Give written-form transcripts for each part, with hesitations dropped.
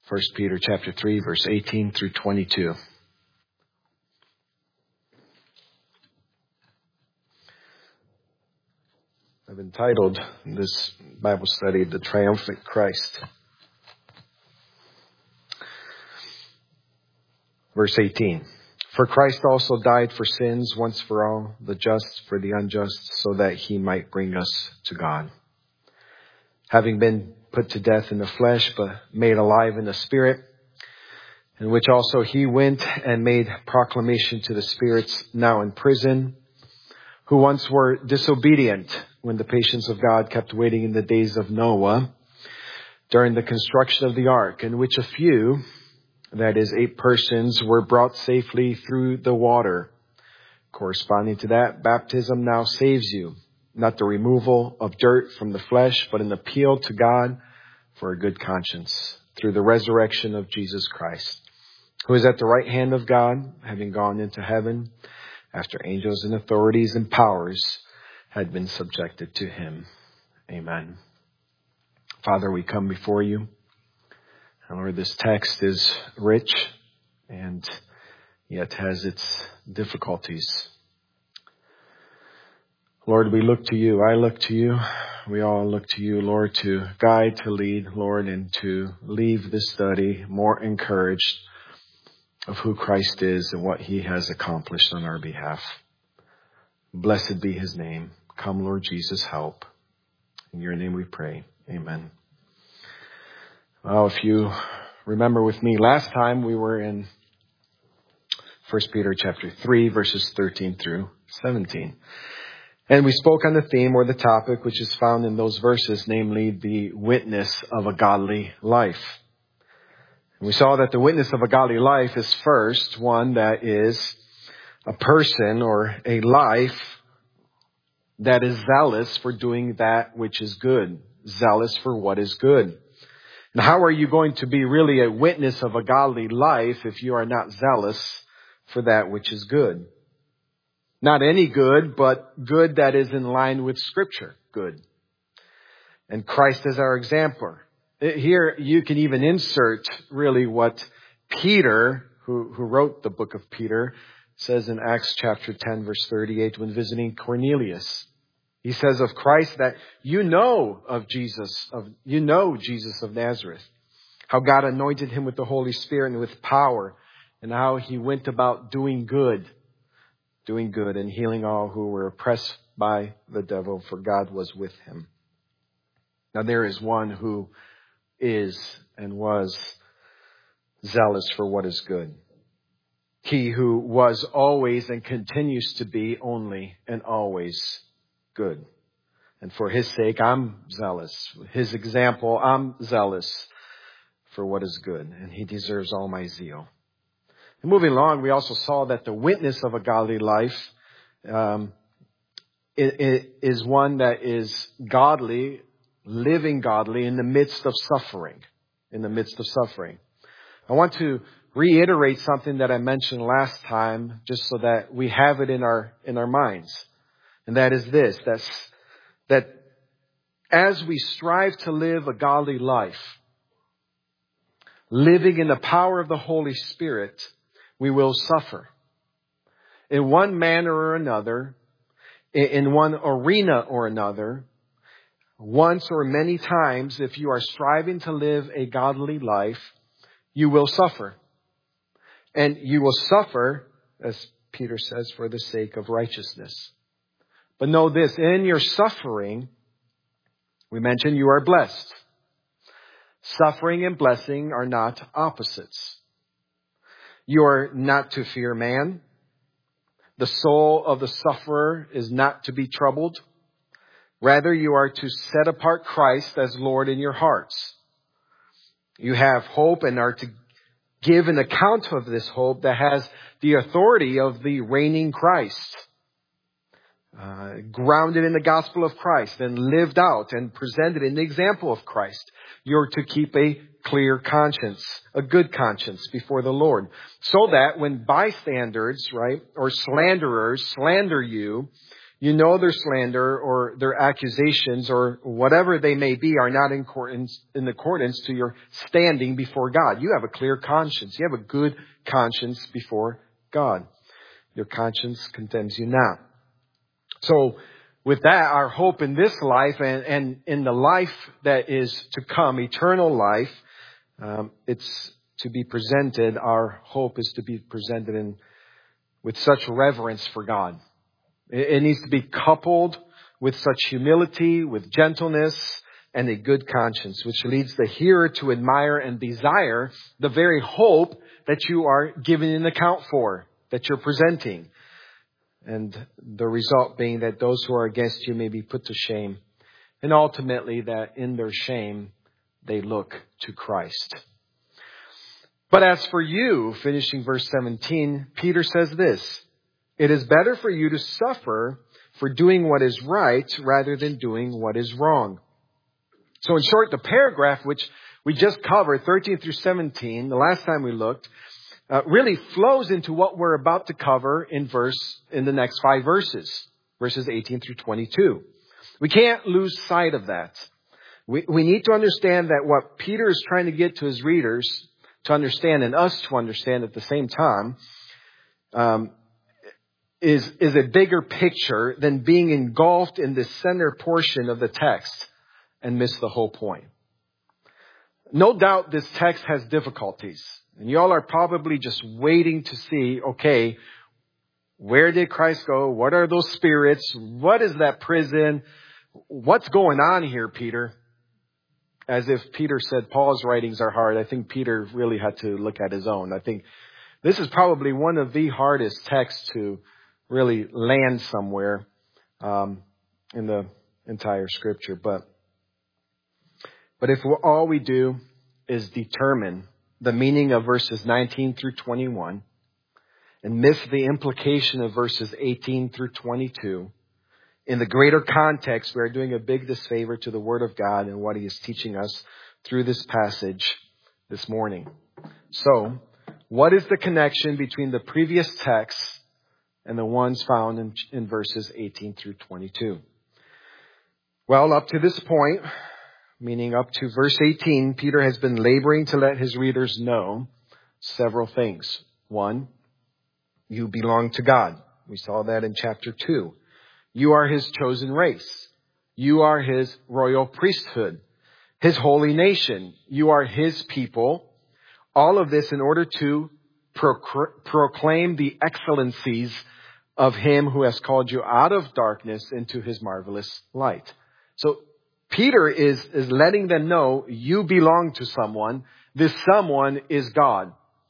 1 Peter chapter 3, verse 18 through 22. I've entitled this Bible study, The Triumphant Christ. Verse 18. For Christ also died for sins once for all, the just for the unjust, so that he might bring us to God. Having been put to death in the flesh, but made alive in the spirit, in which also he went and made proclamation to the spirits now in prison, who once were disobedient when the patience of God kept waiting in the days of Noah during the construction of the ark, in which a few, that is 8 persons, were brought safely through the water. Corresponding to that, baptism now saves you, not the removal of dirt from the flesh, but an appeal to God for a good conscience through the resurrection of Jesus Christ, who is at the right hand of God, having gone into heaven after angels and authorities and powers had been subjected to him. Amen. Father, we come before you. And Lord, this text is rich and yet has its difficulties. Lord, we look to you. I look to you. We all look to you, Lord, to guide, to lead, Lord, and to leave this study more encouraged of who Christ is and what he has accomplished on our behalf. Blessed be his name. Come, Lord Jesus, help. In your name we pray. Amen. Well, if you remember with me, last time we were in 1 Peter chapter 3, verses 13 through 17. And we spoke on the theme or the topic which is found in those verses, namely the witness of a godly life. And we saw that the witness of a godly life is first one that is a person or a life that is zealous for doing that which is good, zealous for what is good. And how are you going to be really a witness of a godly life if you are not zealous for that which is good? Not any good, but good that is in line with Scripture. Good. And Christ is our exemplar. Here you can even insert really what Peter, who wrote the book of Peter, says in Acts chapter 10, verse 38, when visiting Cornelius. He says of Christ that you know Jesus of Nazareth, how God anointed him with the Holy Spirit and with power, and how he went about doing good and healing all who were oppressed by the devil, for God was with him. Now there is one who is and was zealous for what is good. He who was always and continues to be only and always good. And for his sake, I'm zealous. His example, I'm zealous for what is good. And he deserves all my zeal. And moving along, we also saw that the witness of a godly life is one that is godly, living godly in the midst of suffering. In the midst of suffering. I want to reiterate something that I mentioned last time, just so that we have it in our minds. And that is this, that as we strive to live a godly life, living in the power of the Holy Spirit, we will suffer. In one manner or another, in one arena or another, once or many times, if you are striving to live a godly life, you will suffer. And you will suffer, as Peter says, for the sake of righteousness. But know this, in your suffering, we mentioned you are blessed. Suffering and blessing are not opposites. You are not to fear man. The soul of the sufferer is not to be troubled. Rather, you are to set apart Christ as Lord in your hearts. You have hope and are to give an account of this hope that has the authority of the reigning Christ. Grounded in the gospel of Christ and lived out and presented in the example of Christ. You're to keep a clear conscience, a good conscience before the Lord. So that when bystanders, right, or slanderers slander you, You know their slander or their accusations or whatever they may be are not in accordance to your standing before God. You have a clear conscience. You have a good conscience before God. Your conscience condemns you not. So with that, our hope in this life and in the life that is to come, eternal life, it's to be presented. Our hope is to be presented with such reverence for God. It needs to be coupled with such humility, with gentleness, and a good conscience, which leads the hearer to admire and desire the very hope that you are giving an account for, that you're presenting. And the result being that those who are against you may be put to shame. And ultimately that in their shame, they look to Christ. But as for you, finishing verse 17, Peter says this, it is better for you to suffer for doing what is right rather than doing what is wrong. So in short, the paragraph which we just covered, 13 through 17, the last time we looked, really flows into what we're about to cover in the next 5 verses, verses 18 through 22. We can't lose sight of that. We need to understand that what Peter is trying to get to his readers to understand and us to understand at the same time, is a bigger picture than being engulfed in the center portion of the text and miss the whole point. No doubt this text has difficulties. And y'all are probably just waiting to see, okay, where did Christ go? What are those spirits? What is that prison? What's going on here, Peter? As if Peter said Paul's writings are hard. I think Peter really had to look at his own. I think this is probably one of the hardest texts to really land somewhere in the entire Scripture. But if all we do is determine the meaning of verses 19 through 21 and miss the implication of verses 18 through 22, in the greater context, we are doing a big disfavor to the Word of God and what He is teaching us through this passage this morning. So, what is the connection between the previous texts and the ones found in verses 18 through 22? Well, up to this point, meaning up to verse 18, Peter has been laboring to let his readers know several things. 1, you belong to God. We saw that in chapter 2. You are His chosen race. You are His royal priesthood, His holy nation. You are His people. All of this in order to proclaim the excellencies of Him who has called you out of darkness into His marvelous light. So Peter is letting them know you belong to someone. This someone is God.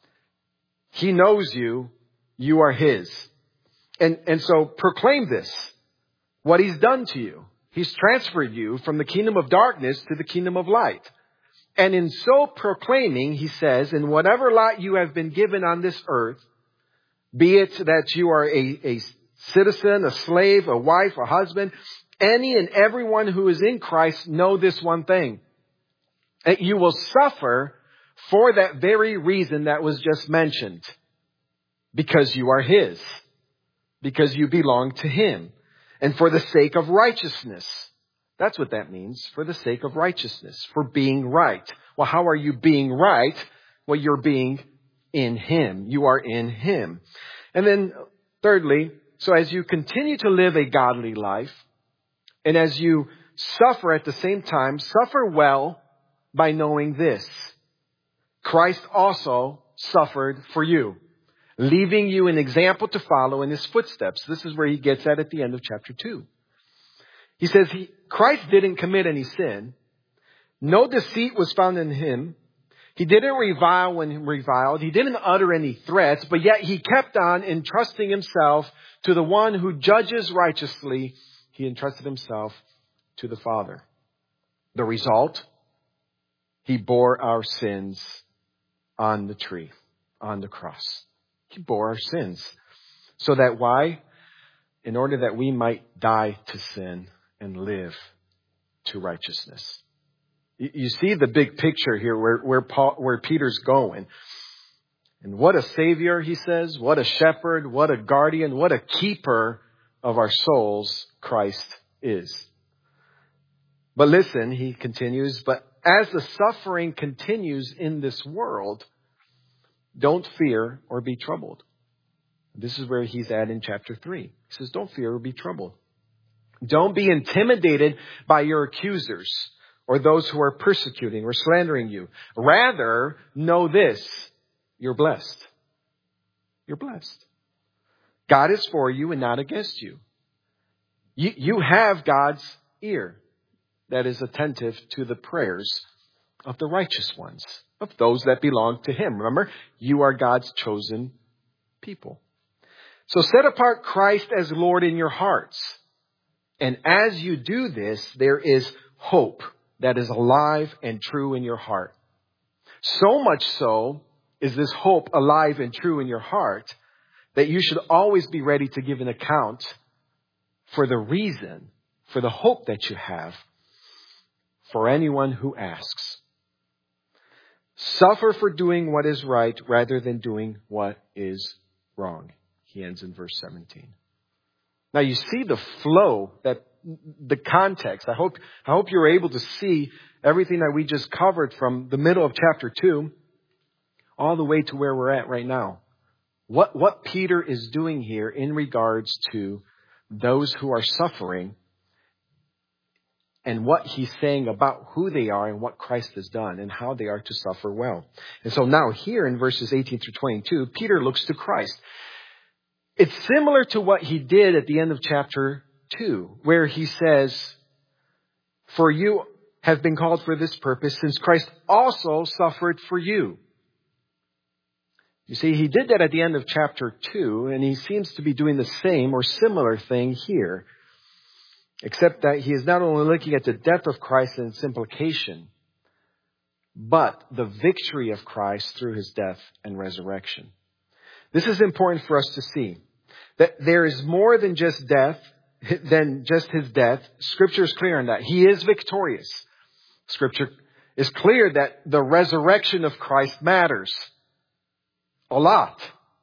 He knows you. You are His. And so proclaim this, what He's done to you. He's transferred you from the kingdom of darkness to the kingdom of light. And in so proclaiming, he says, in whatever lot you have been given on this earth, be it that you are a citizen, a slave, a wife, a husband, any and everyone who is in Christ, know this one thing. That you will suffer for that very reason that was just mentioned. Because you are His. Because you belong to Him. And for the sake of righteousness. That's what that means. For the sake of righteousness. For being right. Well, how are you being right? Well, you're being in Him. You are in Him. And then thirdly, so as you continue to live a godly life, and as you suffer at the same time, suffer well by knowing this. Christ also suffered for you, leaving you an example to follow in His footsteps. This is where he gets at the end of chapter 2. He says Christ didn't commit any sin. No deceit was found in Him. He didn't revile when reviled. He didn't utter any threats, but yet He kept on entrusting Himself to the one who judges righteously. He entrusted Himself to the Father. The result? He bore our sins on the tree, on the cross. He bore our sins. So that why? In order that we might die to sin and live to righteousness. You see the big picture here where Peter's going. And what a Savior, he says. What a shepherd. What a guardian. What a keeper of our souls Christ is. But listen, he continues, but as the suffering continues in this world, don't fear or be troubled. This is where he's at in chapter 3. He says, don't fear or be troubled. Don't be intimidated by your accusers or those who are persecuting or slandering you. Rather, know this, you're blessed. You're blessed. God is for you and not against you. You have God's ear that is attentive to the prayers of the righteous ones, of those that belong to Him. Remember, you are God's chosen people. So set apart Christ as Lord in your hearts. And as you do this, there is hope that is alive and true in your heart. So much so is this hope alive and true in your heart that you should always be ready to give an account for the reason, for the hope that you have, for anyone who asks. Suffer for doing what is right rather than doing what is wrong. He ends in verse 17. Now you see the flow, that the context. I hope you're able to see everything that we just covered from the middle of chapter 2 all the way to where we're at right now. What Peter is doing here in regards to those who are suffering and what he's saying about who they are and what Christ has done and how they are to suffer well. And so now here in verses 18 through 22, Peter looks to Christ. It's similar to what he did at the end of chapter 2, where he says, for you have been called for this purpose, since Christ also suffered for you. You see, he did that at the end of chapter 2, and he seems to be doing the same or similar thing here, except that he is not only looking at the death of Christ and its implication, but the victory of Christ through his death and resurrection. This is important for us to see, that there is more than just his death. Scripture is clear on that. He is victorious. Scripture is clear that the resurrection of Christ matters a lot.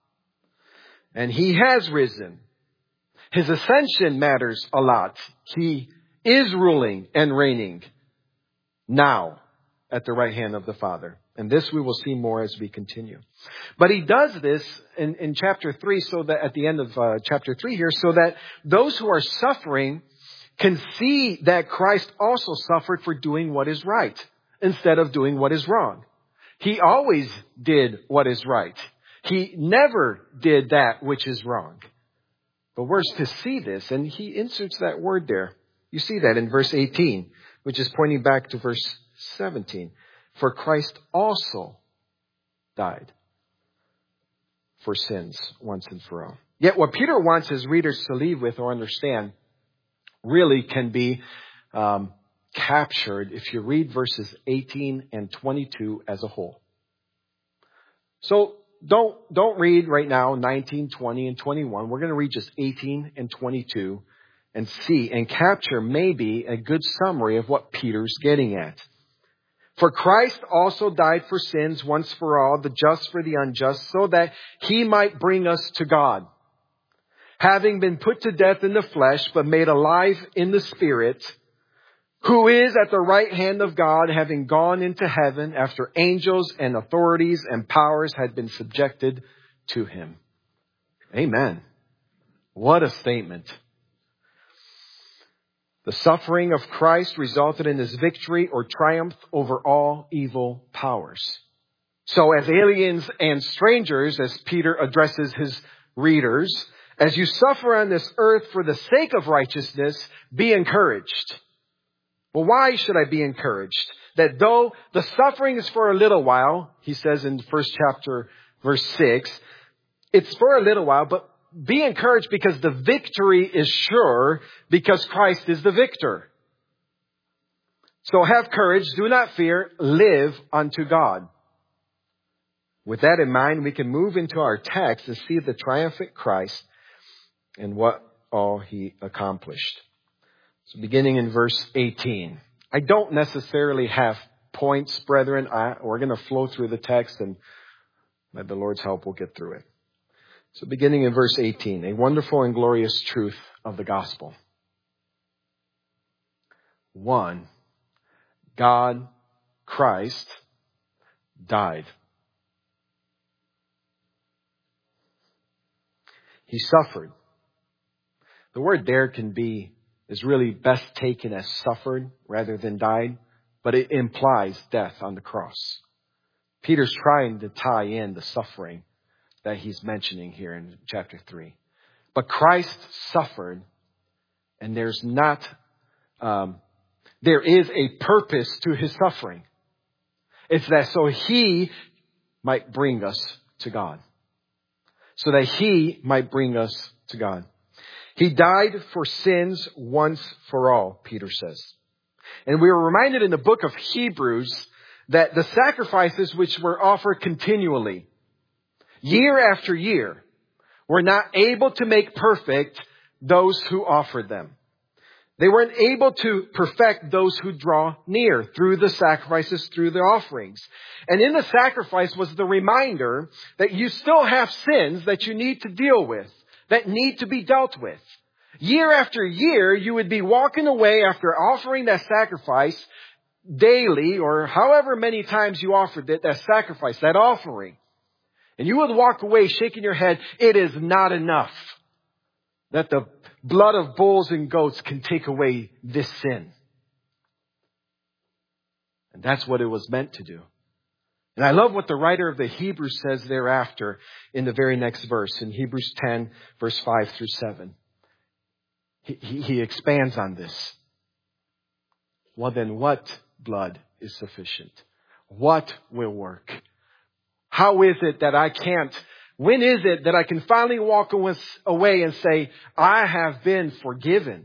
And he has risen. His ascension matters a lot. He is ruling and reigning now at the right hand of the Father. And this we will see more as we continue. But he does this in chapter 3, so that at the end of chapter 3 here, so that those who are suffering can see that Christ also suffered for doing what is right instead of doing what is wrong. He always did what is right. He never did that which is wrong. But we're to see this, and he inserts that word there. You see that in verse 18, which is pointing back to verse 17. For Christ also died for sins once and for all. Yet what Peter wants his readers to leave with or understand really can be captured if you read verses 18 and 22 as a whole. So don't read right now 19, 20, and 21. We're going to read just 18 and 22 and see and capture maybe a good summary of what Peter's getting at. For Christ also died for sins once for all, the just for the unjust, so that he might bring us to God. Having been put to death in the flesh, but made alive in the Spirit, who is at the right hand of God, having gone into heaven after angels and authorities and powers had been subjected to him. Amen. What a statement. The suffering of Christ resulted in his victory or triumph over all evil powers. So as aliens and strangers, as Peter addresses his readers, as you suffer on this earth for the sake of righteousness, be encouraged. Well, why should I be encouraged? That though the suffering is for a little while, he says in the first chapter, verse 6, it's for a little while, but be encouraged because the victory is sure, because Christ is the victor. So have courage, do not fear, live unto God. With that in mind, we can move into our text and see the triumphant Christ and what all he accomplished. So beginning in verse 18. I don't necessarily have points, brethren. We're going to flow through the text, and by the Lord's help, we'll get through it. So beginning in verse 18, a wonderful and glorious truth of the gospel. One, God, Christ, died. He suffered. The word there is really best taken as suffered rather than died, but it implies death on the cross. Peter's trying to tie in the suffering that he's mentioning here in chapter 3. But Christ suffered, and there is a purpose to his suffering. It's that so he might bring us to God. So that he might bring us to God. He died for sins once for all, Peter says. And we were reminded in the book of Hebrews that the sacrifices which were offered continually, year after year, were not able to make perfect those who offered them. They weren't able to perfect those who draw near through the sacrifices, through the offerings. And in the sacrifice was the reminder that you still have sins that you need to deal with, that need to be dealt with. Year after year, you would be walking away after offering that sacrifice daily, or however many times you offered it, that sacrifice, that offering. And you would walk away shaking your head. It is not enough that the blood of bulls and goats can take away this sin. And that's what it was meant to do. And I love what the writer of the Hebrews says thereafter in the very next verse, in Hebrews 10, verse 5 through 7. He expands on this. Well, then what blood is sufficient? What will work? How is it that when is it that I can finally walk away and say, I have been forgiven?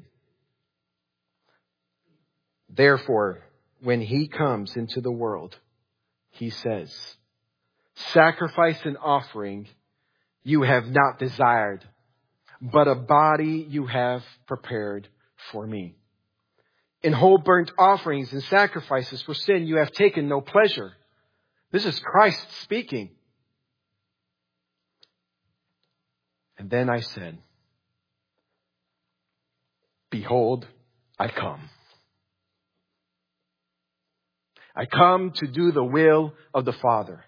Therefore, when he comes into the world, he says, sacrifice and offering you have not desired, but a body you have prepared for me. In whole burnt offerings and sacrifices for sin you have taken no pleasure. This is Christ speaking. And then I said, behold, I come. I come to do the will of the Father.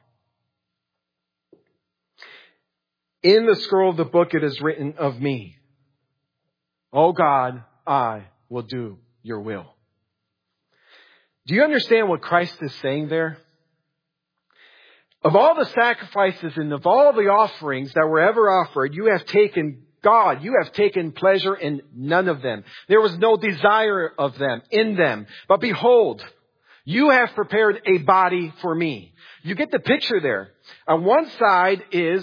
In the scroll of the book it is written of me, O God, I will do your will. Do you understand what Christ is saying there? Of all the sacrifices and of all the offerings that were ever offered, you have taken pleasure in none of them. There was no desire of them, in them. But behold, you have prepared a body for me. You get the picture there. On one side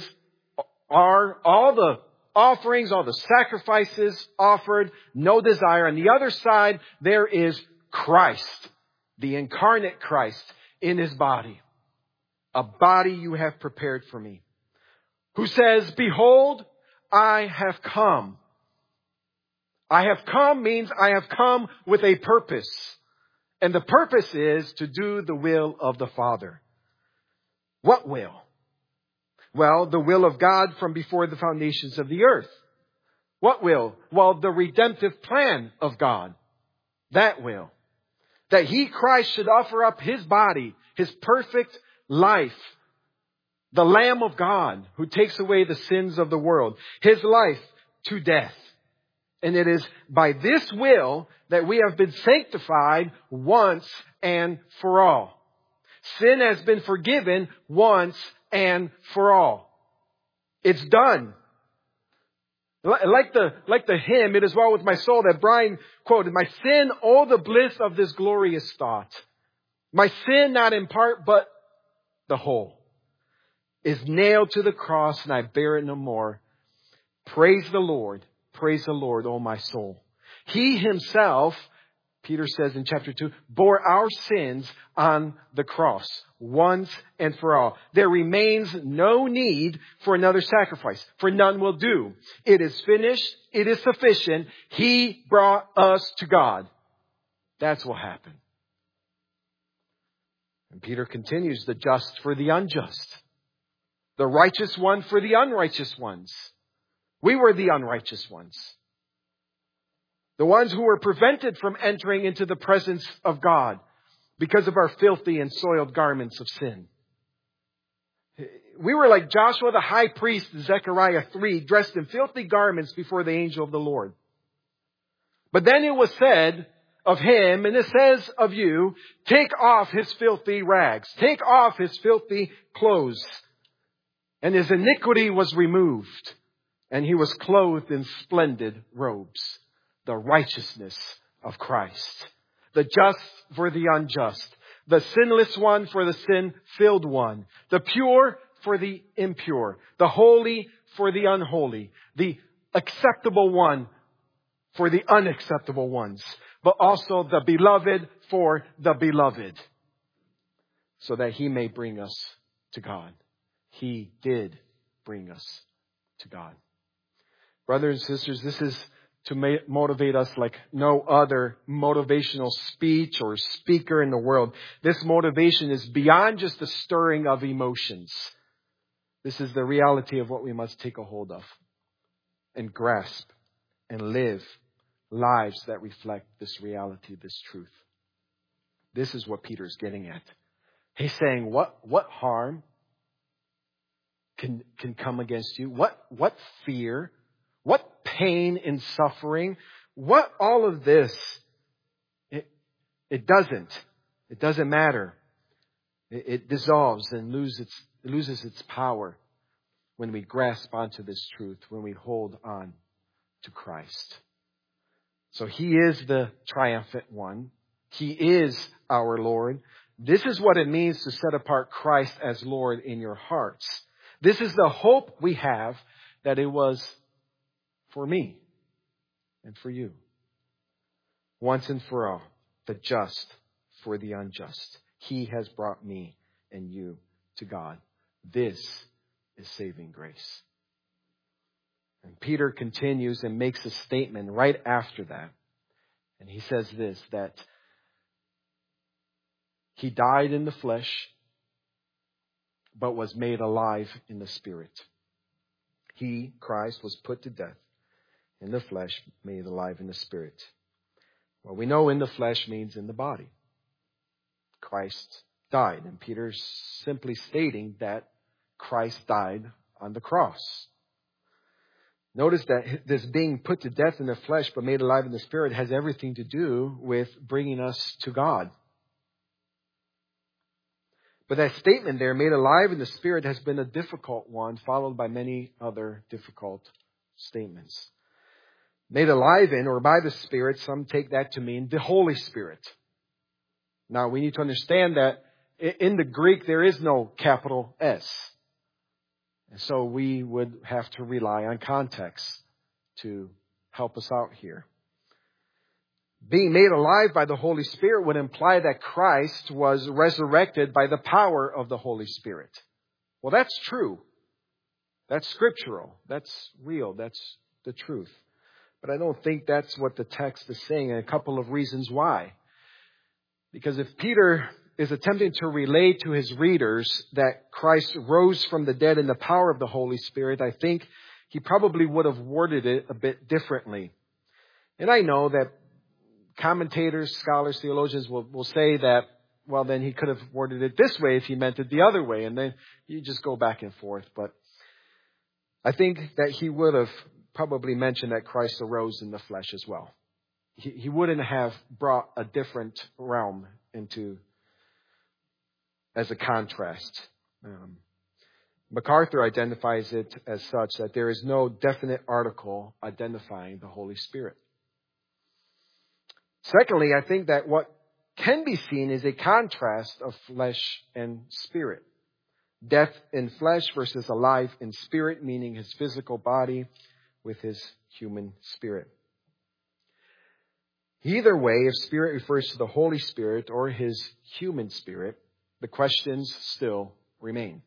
are all the offerings, all the sacrifices offered, no desire. On the other side, there is Christ, the incarnate Christ in his body. A body you have prepared for me. Who says, behold, I have come. I have come means I have come with a purpose. And the purpose is to do the will of the Father. What will? Well, the will of God from before the foundations of the earth. What will? Well, the redemptive plan of God. That will. That he, Christ, should offer up his body, his perfect life. The Lamb of God who takes away the sins of the world. His life to death. And it is by this will that we have been sanctified once and for all. Sin has been forgiven once and for all. It's done. Like the hymn, it is well with my soul that Brian quoted, my sin, oh the bliss of this glorious thought. My sin, not in part, but the whole, is nailed to the cross and I bear it no more. Praise the Lord, oh my soul. He himself, Peter says in chapter 2, bore our sins on the cross once and for all. There remains no need for another sacrifice, for none will do. It is finished. It is sufficient. He brought us to God. That's what happened. And Peter continues, the just for the unjust, the righteous one for the unrighteous ones. We were the unrighteous ones. The ones who were prevented from entering into the presence of God because of our filthy and soiled garments of sin. We were like Joshua the high priest in Zechariah 3, dressed in filthy garments before the angel of the Lord. But then it was said of him, and it says of you, take off his filthy rags, take off his filthy clothes. And his iniquity was removed, and he was clothed in splendid robes, the righteousness of Christ. The just for the unjust, the sinless one for the sin-filled one, the pure for the impure, the holy for the unholy, the acceptable one for the unacceptable ones, but also the beloved for the beloved, so that he may bring us to God. He did bring us to God. Brothers and sisters, this is to motivate us like no other motivational speech or speaker in the world. This motivation is beyond just the stirring of emotions. This is the reality of what we must take a hold of and grasp and live lives that reflect this reality, this truth. This is what Peter's getting at. He's saying, what harm can come against you? What fear? What pain and suffering? What all of this? It doesn't matter. It dissolves and loses its power when we grasp onto this truth, when we hold on to Christ. So He is the triumphant one. He is our Lord. This is what it means to set apart Christ as Lord in your hearts. This is the hope we have, that it was for me and for you. Once and for all, the just for the unjust. He has brought me and you to God. This is saving grace. And Peter continues and makes a statement right after that. And he says this, that He died in the flesh, but was made alive in the Spirit. He, Christ, was put to death in the flesh, made alive in the Spirit. Well, we know in the flesh means in the body. Christ died. And Peter's simply stating that Christ died on the cross. Notice that this being put to death in the flesh but made alive in the Spirit has everything to do with bringing us to God. But that statement there, made alive in the Spirit, has been a difficult one, followed by many other difficult statements. Made alive in, or by the Spirit, some take that to mean the Holy Spirit. Now, we need to understand that in the Greek, there is no capital S. And so we would have to rely on context to help us out here. Being made alive by the Holy Spirit would imply that Christ was resurrected by the power of the Holy Spirit. Well, that's true. That's scriptural. That's real. That's the truth. But I don't think that's what the text is saying, and a couple of reasons why. Because if Peter is attempting to relate to his readers that Christ rose from the dead in the power of the Holy Spirit, I think he probably would have worded it a bit differently. And I know that commentators, scholars, theologians will say that, well, then he could have worded it this way if he meant it the other way. And then you just go back and forth. But I think that he would have probably mentioned that Christ arose in the flesh as well. He wouldn't have brought a different realm into as a contrast. MacArthur identifies it as such, that there is no definite article identifying the Holy Spirit. Secondly, I think that what can be seen is a contrast of flesh and spirit. Death in flesh versus alive in spirit, meaning his physical body with his human spirit. Either way, if spirit refers to the Holy Spirit or his human spirit, the questions still remain.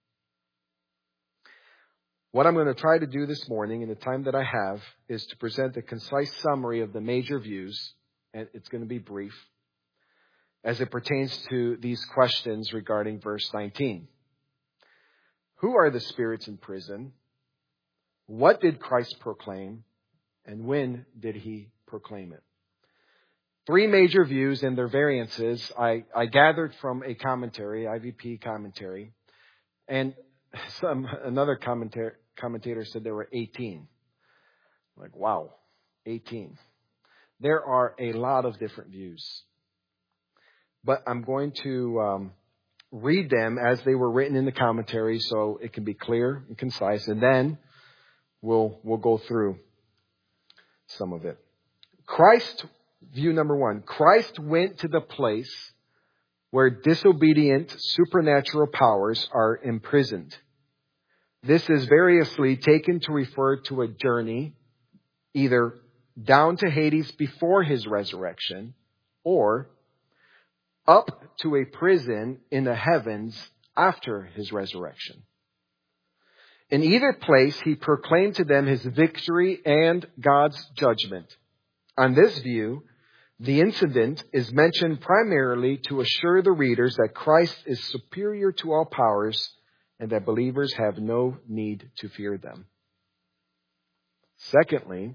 What I'm going to try to do this morning in the time that I have is to present a concise summary of the major views, and it's going to be brief, as it pertains to these questions regarding verse 19. Who are the spirits in prison? What did Christ proclaim? And when did he proclaim it. Three major views and their variances I gathered from a commentary, IVP commentary, and another commentator said there were 18. Like, wow, 18. There are a lot of different views. But I'm going to read them as they were written in the commentary so it can be clear and concise, and then we'll go through some of it. View number one, Christ went to the place where disobedient supernatural powers are imprisoned. This is variously taken to refer to a journey either down to Hades before his resurrection or up to a prison in the heavens after his resurrection. In either place, he proclaimed to them his victory and God's judgment. On this view, the incident is mentioned primarily to assure the readers that Christ is superior to all powers and that believers have no need to fear them. Second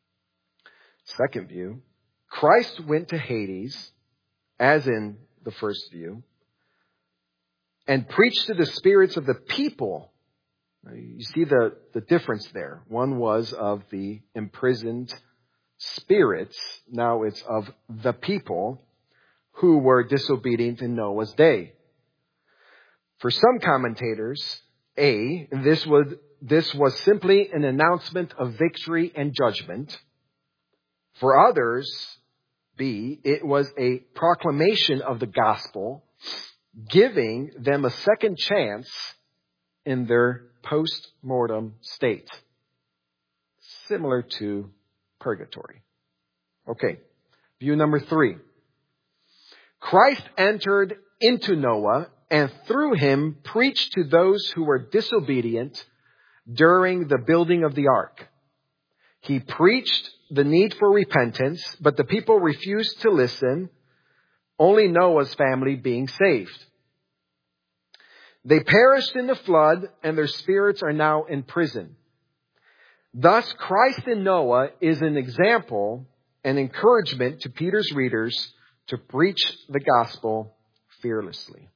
view, Christ went to Hades, as in the first view, and preached to the spirits of the people. Now, you see the difference there. One was of the imprisoned spirits. Now it's of the people who were disobedient in Noah's day. For some commentators, this was simply an announcement of victory and judgment. For others, B, it was a proclamation of the gospel, giving them a second chance in their post-mortem state. Similar to purgatory. Okay, view number 3. Christ entered into Noah and through him preached to those who were disobedient during the building of the ark. He preached the need for repentance, but the people refused to listen, only Noah's family being saved. They perished in the flood, and their spirits are now in prison. Thus, Christ in Noah is an example and encouragement to Peter's readers to preach the gospel fearlessly.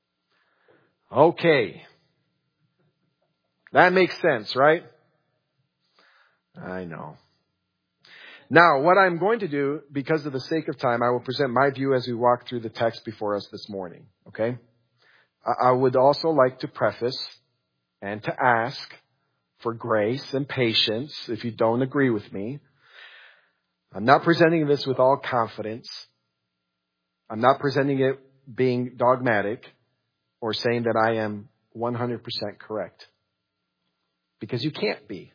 Okay. That makes sense, right? I know. Now, what I'm going to do, because of the sake of time, I will present my view as we walk through the text before us this morning. Okay? I would also like to preface and to ask for grace and patience if you don't agree with me. I'm not presenting this with all confidence. I'm not presenting it being dogmatic or saying that I am 100% correct. Because you can't be.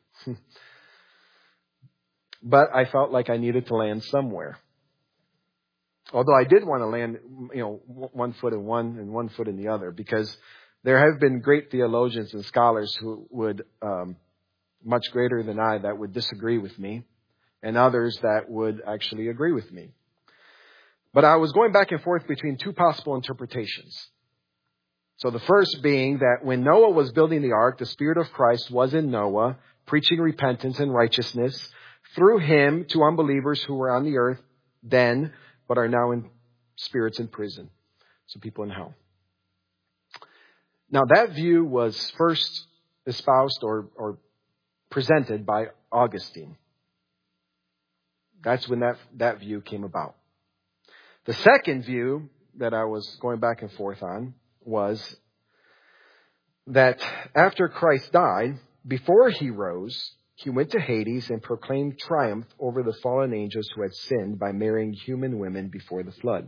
But I felt like I needed to land somewhere. Although I did want to land, 1 foot in one and 1 foot in the other, because there have been great theologians and scholars who would, much greater than I, that would disagree with me, and others that would actually agree with me. But I was going back and forth between two possible interpretations. So the first being that when Noah was building the ark, the Spirit of Christ was in Noah, preaching repentance and righteousness through him to unbelievers who were on the earth then, but are now in spirits in prison. So people in hell. Now that view was first espoused or presented by Augustine. That's when that view came about. The second view that I was going back and forth on was that after Christ died, before he rose, he went to Hades and proclaimed triumph over the fallen angels who had sinned by marrying human women before the flood.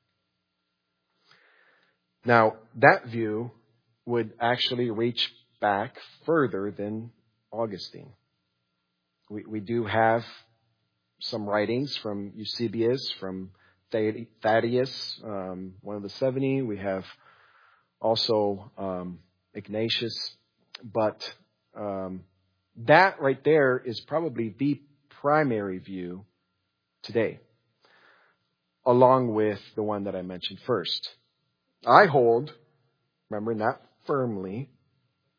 Now, that view would actually reach back further than Augustine. We do have some writings from Eusebius, from Thaddeus, one of the 70. We have also Ignatius. But that right there is probably the primary view today, along with the one that I mentioned first. I hold, remember, not firmly,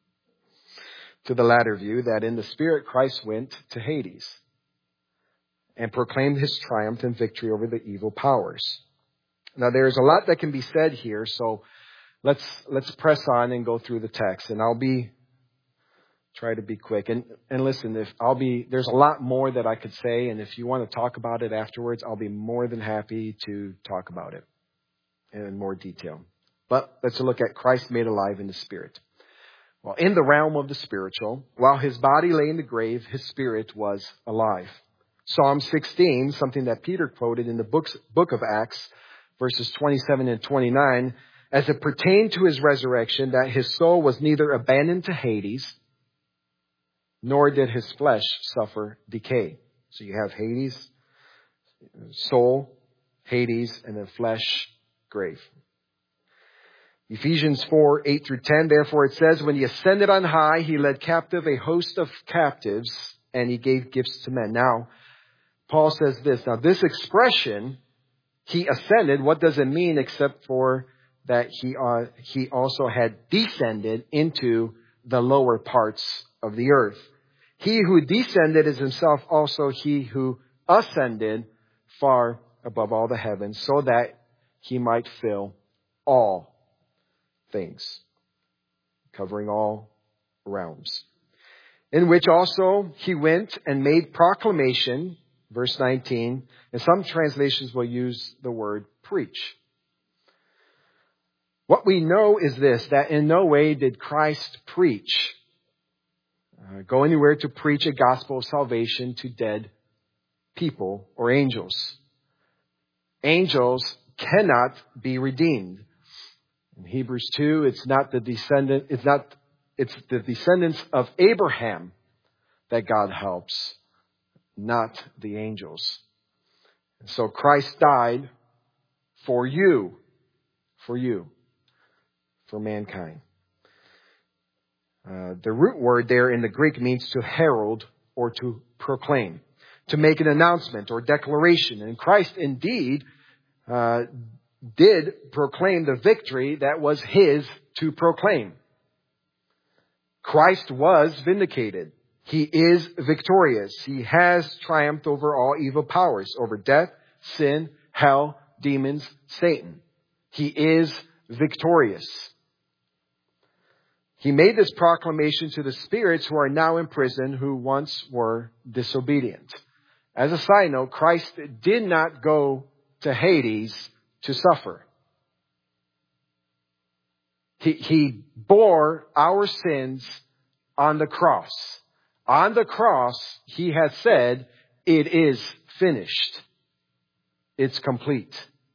to the latter view that in the Spirit Christ went to Hades. and proclaimed his triumph and victory over the evil powers. Now there's a lot that can be said here, so let's press on and go through the text, and I'll try to be quick. And listen, there's a lot more that I could say, and if you want to talk about it afterwards, I'll be more than happy to talk about it in more detail. But let's look at Christ made alive in the Spirit. Well, in the realm of the spiritual, while his body lay in the grave, his spirit was alive. Psalm 16, something that Peter quoted in the book of Acts, verses 27 and 29, as it pertained to his resurrection, that his soul was neither abandoned to Hades, nor did his flesh suffer decay. So you have Hades, soul, Hades, and then flesh, grave. Ephesians 4, 8 through 10, therefore it says, when he ascended on high, he led captive a host of captives, and he gave gifts to men. Now, Paul says this. Now, this expression, he ascended, what does it mean except for that he also had descended into the lower parts of the earth? He who descended is himself also he who ascended far above all the heavens, so that he might fill all things, covering all realms. In which also he went and made proclamation, verse 19, and some translations will use the word preach. What we know is this, that in no way did Christ preach, go anywhere to preach a gospel of salvation to dead people or angels. Angels cannot be redeemed. In Hebrews 2, it's the descendants of Abraham that God helps, not the angels. And so Christ died for you, for mankind. The root word there in the Greek means to herald or to proclaim, to make an announcement or declaration. And Christ indeed did proclaim the victory that was his to proclaim. Christ was vindicated. He is victorious. He has triumphed over all evil powers, over death, sin, hell, demons, Satan. He is victorious. He made this proclamation to the spirits who are now in prison, who once were disobedient. As a side note, Christ did not go to Hades to suffer. He bore our sins on the cross. On the cross, he has said, it is finished. It's complete.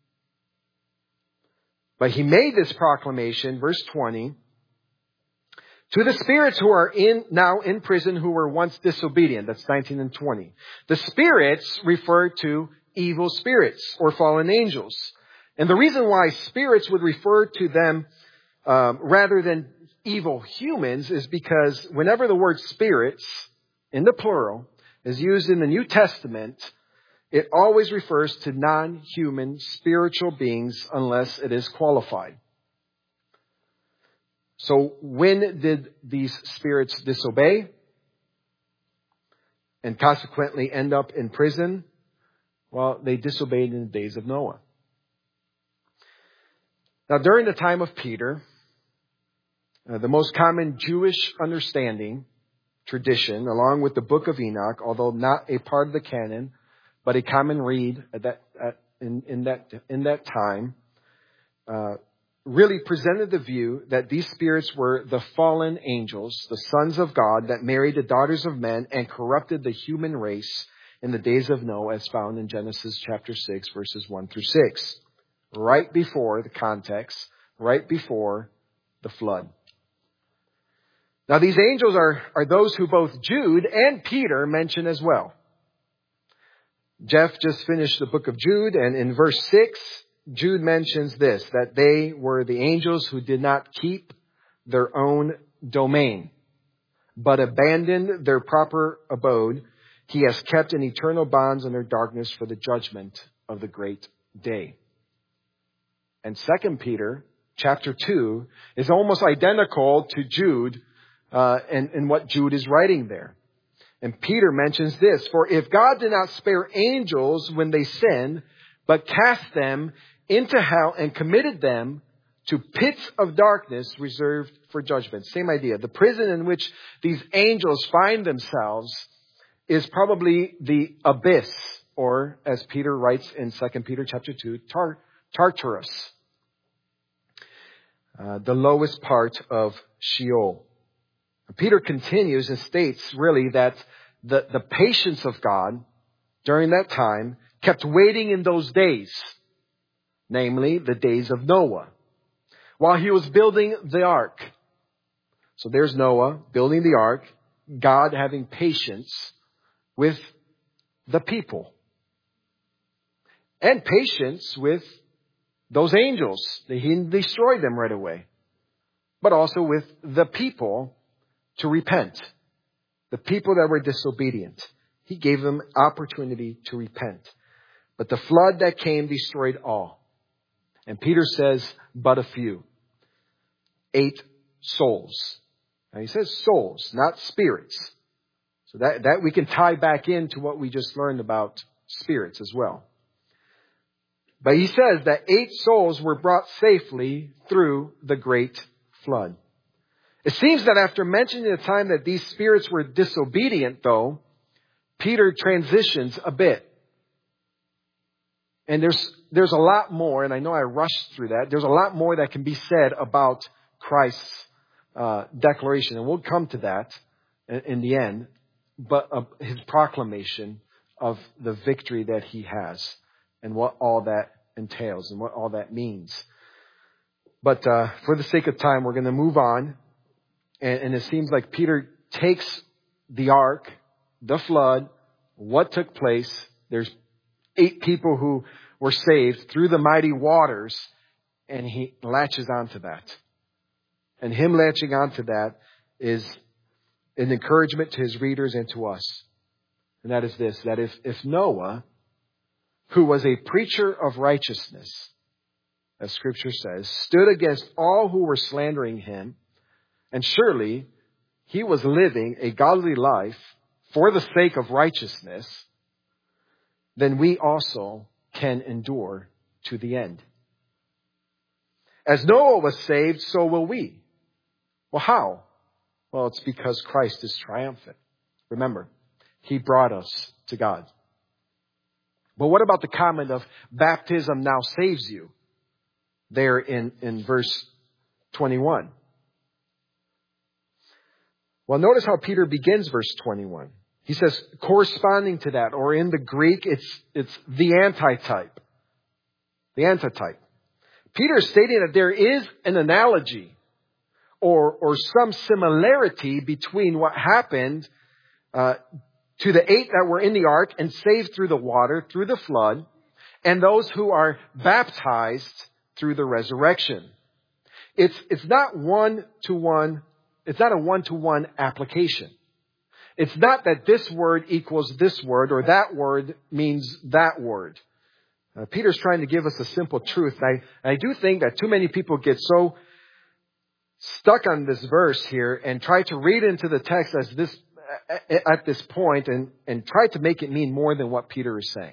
But he made this proclamation, verse 20, to the spirits who are now in prison, who were once disobedient. That's 19 and 20. The spirits refer to evil spirits or fallen angels. And the reason why spirits would refer to them rather than evil humans is because whenever the word spirits, in the plural, is used in the New Testament, it always refers to non-human spiritual beings unless it is qualified. So when did these spirits disobey and consequently end up in prison? Well, they disobeyed in the days of Noah. Now, during the time of Peter, the most common Jewish understanding, tradition, along with the book of Enoch, although not a part of the canon, but a common read in that time, really presented the view that these spirits were the fallen angels, the sons of God that married the daughters of men and corrupted the human race in the days of Noah, as found in Genesis chapter 6, verses 1 through 6. Right before the context, right before the flood. Now these angels are those who both Jude and Peter mention as well. Jeff just finished the book of Jude, and in verse 6, Jude mentions this, that they were the angels who did not keep their own domain, but abandoned their proper abode. He has kept in eternal bonds under darkness for the judgment of the great day. And 2 Peter chapter 2 is almost identical to Jude and what Jude is writing there. And Peter mentions this, for if God did not spare angels when they sinned, but cast them into hell and committed them to pits of darkness reserved for judgment. Same idea. The prison in which these angels find themselves is probably the abyss, or as Peter writes in 2 Peter chapter 2, Tartarus. The lowest part of Sheol. Peter continues and states really that the patience of God during that time kept waiting in those days, namely the days of Noah, while he was building the ark. So there's Noah building the ark, God having patience with the people. And patience with those angels. He didn't destroy them right away. But also with the people to repent. The people that were disobedient. He gave them opportunity to repent. But the flood that came destroyed all. And Peter says, but a few. 8 souls. Now he says souls, not spirits. So that we can tie back into what we just learned about spirits as well. But he says that 8 souls were brought safely through the great flood. It seems that after mentioning the time that these spirits were disobedient, though, Peter transitions a bit. And there's a lot more, and I know I rushed through that. There's a lot more that can be said about Christ's declaration, and we'll come to that in the end. But his proclamation of the victory that he has, and what all that entails, and what all that means. But for the sake of time, we're going to move on. And it seems like Peter takes the ark, the flood, what took place. There's 8 people who were saved through the mighty waters, and he latches onto that. And him latching onto that is an encouragement to his readers and to us. And that is this, that if Noah, who was a preacher of righteousness, as Scripture says, stood against all who were slandering him, and surely he was living a godly life for the sake of righteousness, then we also can endure to the end. As Noah was saved, so will we. Well, how? Well, it's because Christ is triumphant. Remember, he brought us to God. But what about the comment of baptism now saves you? There in verse 21. Well, notice how Peter begins verse 21. He says, corresponding to that, or in the Greek, it's the antitype. The antitype. Peter is stating that there is an analogy or some similarity between what happened to the 8 that were in the ark and saved through the water, through the flood, and those who are baptized through the resurrection. It's not one-to-one. It's not a one-to-one application. It's not that this word equals this word or that word means that word. Peter's trying to give us a simple truth. I do think that too many people get so stuck on this verse here and try to read into the text as this at this point and try to make it mean more than what Peter is saying.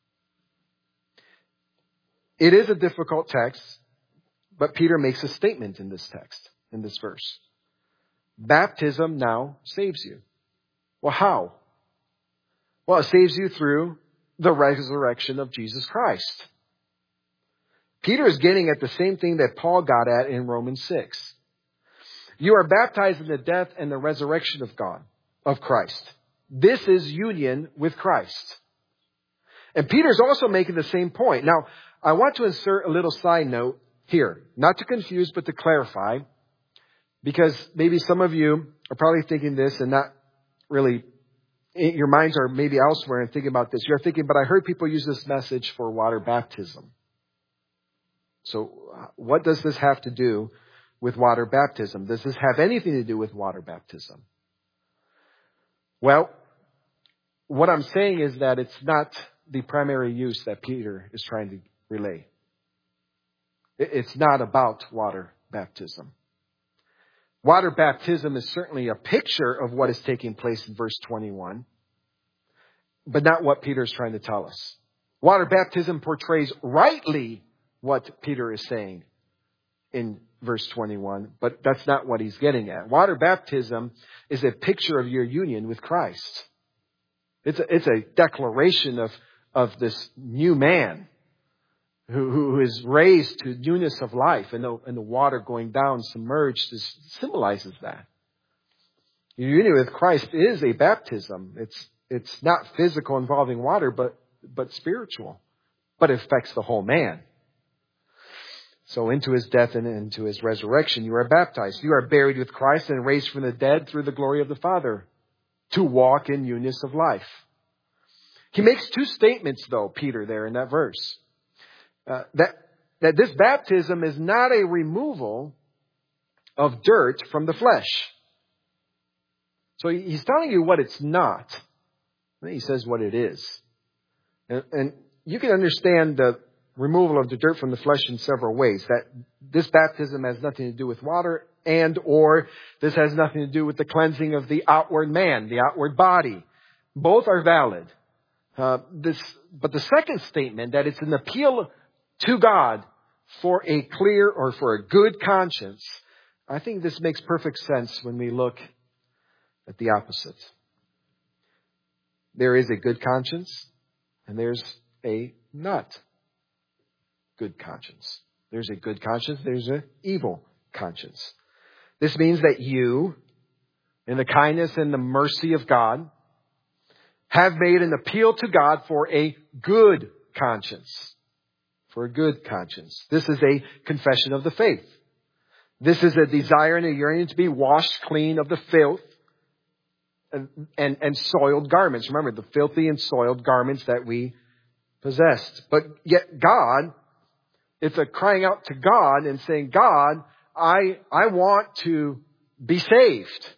It is a difficult text, but Peter makes a statement in this text, in this verse. Baptism now saves you. Well, how? Well, it saves you through the resurrection of Jesus Christ. Peter is getting at the same thing that Paul got at in Romans 6. You are baptized in the death and the resurrection of Christ. This is union with Christ. And Peter's also making the same point. Now, I want to insert a little side note here, not to confuse, but to clarify, because maybe some of you are probably thinking this and not really, your minds are maybe elsewhere and thinking about this. You're thinking, but I heard people use this message for water baptism. So what does this have to do with water baptism? Does this have anything to do with water baptism? Well, what I'm saying is that it's not the primary use that Peter is trying to relay. It's not about water baptism. Water baptism is certainly a picture of what is taking place in verse 21, but not what Peter is trying to tell us. Water baptism portrays rightly what Peter is saying in verse 21, but that's not what he's getting at. Water baptism is a picture of your union with Christ. It's a declaration of this new man who is raised to newness of life, and the water going down submerged symbolizes that. Your union with Christ is a baptism. It's not physical involving water, but spiritual. But it affects the whole man. So into his death and into his resurrection, you are baptized. You are buried with Christ and raised from the dead through the glory of the Father to walk in newness of life. He makes two statements, though, Peter, there in that verse. That this baptism is not a removal of dirt from the flesh. So he's telling you what it's not. Then he says what it is. And you can understand the removal of the dirt from the flesh in several ways. That this baptism has nothing to do with water, and or this has nothing to do with the cleansing of the outward man, the outward body. Both are valid. But the second statement, that it's an appeal to God for a clear or for a good conscience, I think this makes perfect sense when we look at the opposite. There is a good conscience, and there's a not good conscience. There's a good conscience, there's an evil conscience. This means that you, in the kindness and the mercy of God, have made an appeal to God for a good conscience. For a good conscience. This is a confession of the faith. This is a desire and a yearning to be washed clean of the filth and soiled garments. Remember, the filthy and soiled garments that we possessed. But yet God, it's a crying out to God and saying, God, I want to be saved.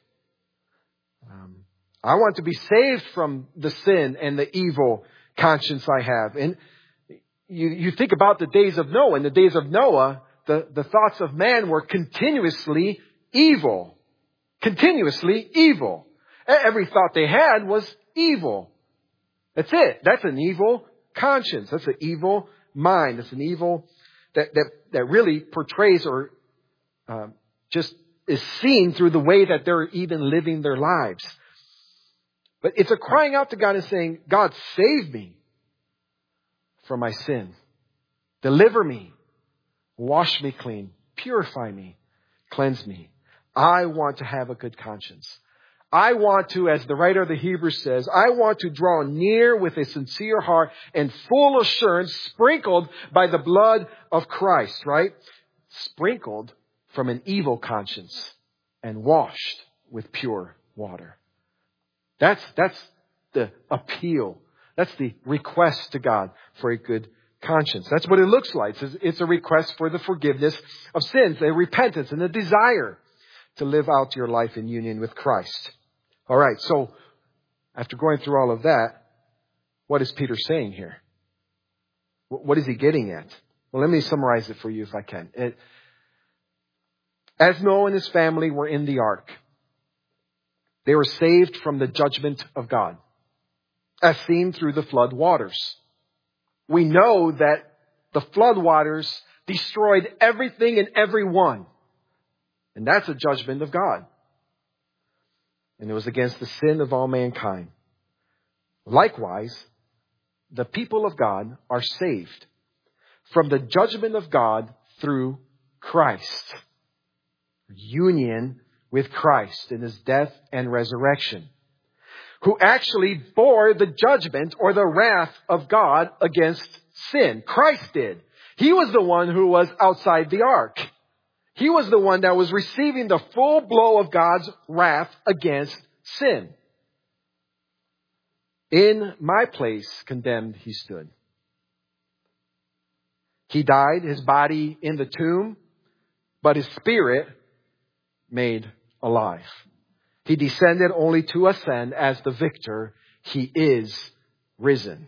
I want to be saved from the sin and the evil conscience I have. And you think about the days of Noah. In the days of Noah, the thoughts of man were continuously evil. Continuously evil. Every thought they had was evil. That's it. That's an evil conscience. That's an evil mind. That's an evil that really portrays or just is seen through the way that they're even living their lives. But it's a crying out to God and saying, God, save me from my sin. Deliver me. Wash me clean. Purify me. Cleanse me. I want to have a good conscience. I want to, as the writer of the Hebrews says, I want to draw near with a sincere heart and full assurance, sprinkled by the blood of Christ, right? Sprinkled from an evil conscience and washed with pure water. That's the appeal. That's the request to God for a good conscience. That's what it looks like. It's a request for the forgiveness of sins, a repentance and a desire to live out your life in union with Christ. All right, so after going through all of that, what is Peter saying here? What is he getting at? Well, let me summarize it for you if I can. As Noah and his family were in the ark, they were saved from the judgment of God, as seen through the flood waters. We know that the flood waters destroyed everything and everyone. And that's a judgment of God. And it was against the sin of all mankind. Likewise, the people of God are saved from the judgment of God through Christ. Union with Christ in his death and resurrection, who actually bore the judgment or the wrath of God against sin. Christ did. He was the one who was outside the ark. He was the one that was receiving the full blow of God's wrath against sin. In my place, condemned, he stood. He died, his body in the tomb, but his spirit made alive. He descended only to ascend as the victor. He is risen.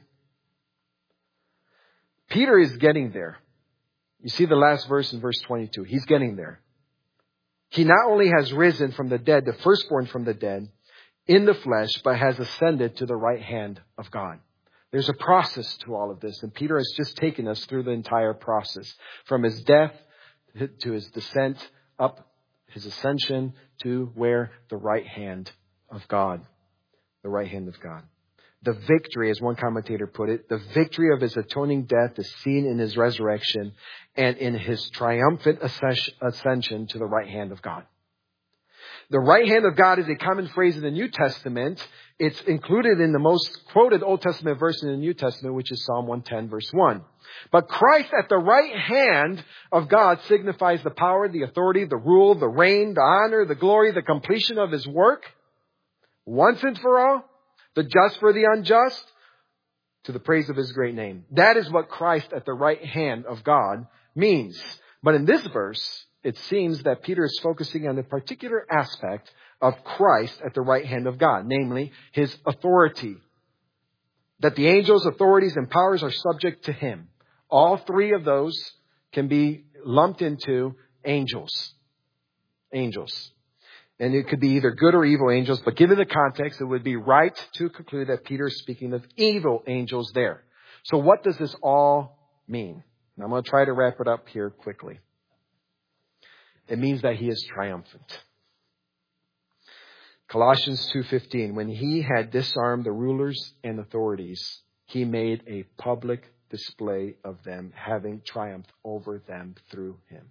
Peter is getting there. You see the last verse in verse 22. He's getting there. He not only has risen from the dead, the firstborn from the dead, in the flesh, but has ascended to the right hand of God. There's a process to all of this, and Peter has just taken us through the entire process, from his death to his descent, up his ascension to where? The right hand of God. The right hand of God. The victory, as one commentator put it, the victory of his atoning death is seen in his resurrection and in his triumphant ascension to the right hand of God. The right hand of God is a common phrase in the New Testament. It's included in the most quoted Old Testament verse in the New Testament, which is Psalm 110, verse 1. But Christ at the right hand of God signifies the power, the authority, the rule, the reign, the honor, the glory, the completion of his work, once and for all, the just for the unjust, to the praise of his great name. That is what Christ at the right hand of God means. But in this verse, it seems that Peter is focusing on a particular aspect of Christ at the right hand of God, namely his authority. That the angels, authorities, and powers are subject to him. All three of those can be lumped into angels. Angels. And it could be either good or evil angels, but given the context, it would be right to conclude that Peter is speaking of evil angels there. So what does this all mean? And I'm going to try to wrap it up here quickly. It means that he is triumphant. Colossians 2:15, when he had disarmed the rulers and authorities, he made a public display of them, having triumphed over them through him.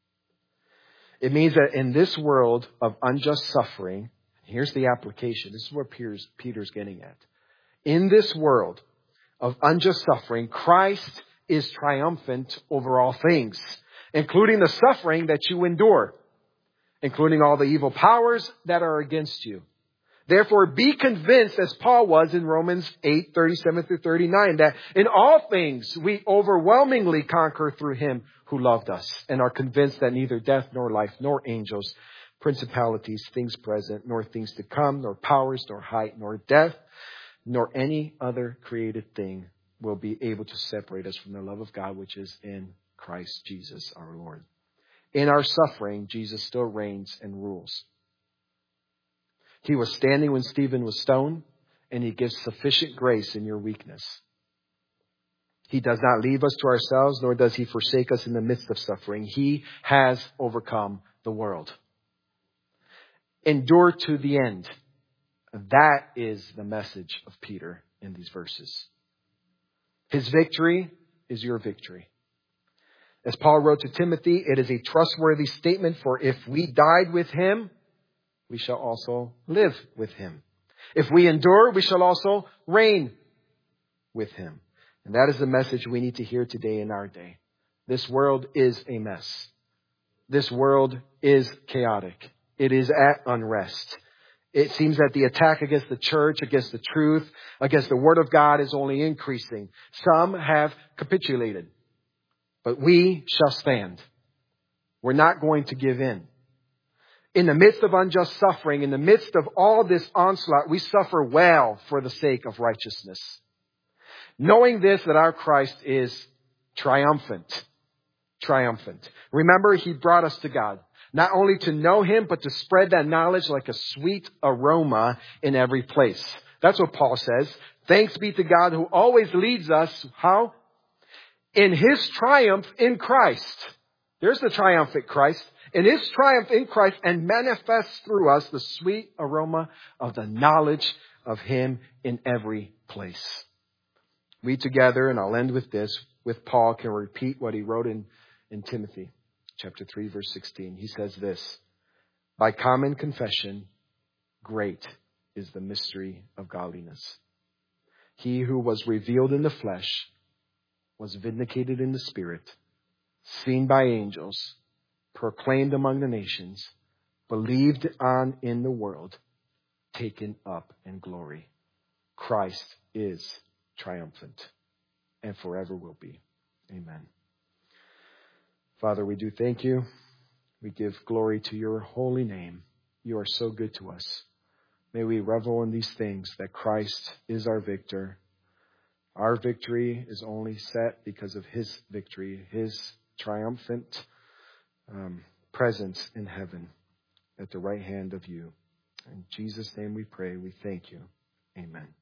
It means that in this world of unjust suffering, here's the application. This is what Peter's getting at. In this world of unjust suffering, Christ is triumphant over all things, including the suffering that you endure, including all the evil powers that are against you. Therefore, be convinced, as Paul was in Romans 8:37 through 39, that in all things we overwhelmingly conquer through him who loved us, and are convinced that neither death nor life, nor angels, principalities, things present, nor things to come, nor powers, nor height, nor depth, nor any other created thing will be able to separate us from the love of God, which is in Christ Jesus our Lord. In our suffering, Jesus still reigns and rules. He was standing when Stephen was stoned, and he gives sufficient grace in your weakness. He does not leave us to ourselves, nor does he forsake us in the midst of suffering. He has overcome the world. Endure to the end. That is the message of Peter in these verses. His victory is your victory. As Paul wrote to Timothy, it is a trustworthy statement, for if we died with him, we shall also live with him. If we endure, we shall also reign with him. And that is the message we need to hear today in our day. This world is a mess. This world is chaotic. It is at unrest. It seems that the attack against the church, against the truth, against the word of God is only increasing. Some have capitulated, but we shall stand. We're not going to give in. In the midst of unjust suffering, in the midst of all this onslaught, we suffer well for the sake of righteousness. Knowing this, that our Christ is triumphant. Triumphant. Remember, he brought us to God. Not only to know him, but to spread that knowledge like a sweet aroma in every place. That's what Paul says. Thanks be to God who always leads us, how? In his triumph in Christ. There's the triumphant Christ. In his triumph in Christ, and manifests through us the sweet aroma of the knowledge of him in every place. We together, and I'll end with this, with Paul, can repeat what he wrote in Timothy, chapter 3, verse 16. He says this, by common confession, great is the mystery of godliness. He who was revealed in the flesh was vindicated in the spirit, seen by angels, proclaimed among the nations, believed on in the world, taken up in glory. Christ is triumphant and forever will be. Amen. Father, we do thank you. We give glory to your holy name. You are so good to us. May we revel in these things, that Christ is our victor. Our victory is only set because of his victory, his triumphant presence in heaven. at the right hand of you. In Jesus' name we pray. We thank you. Amen.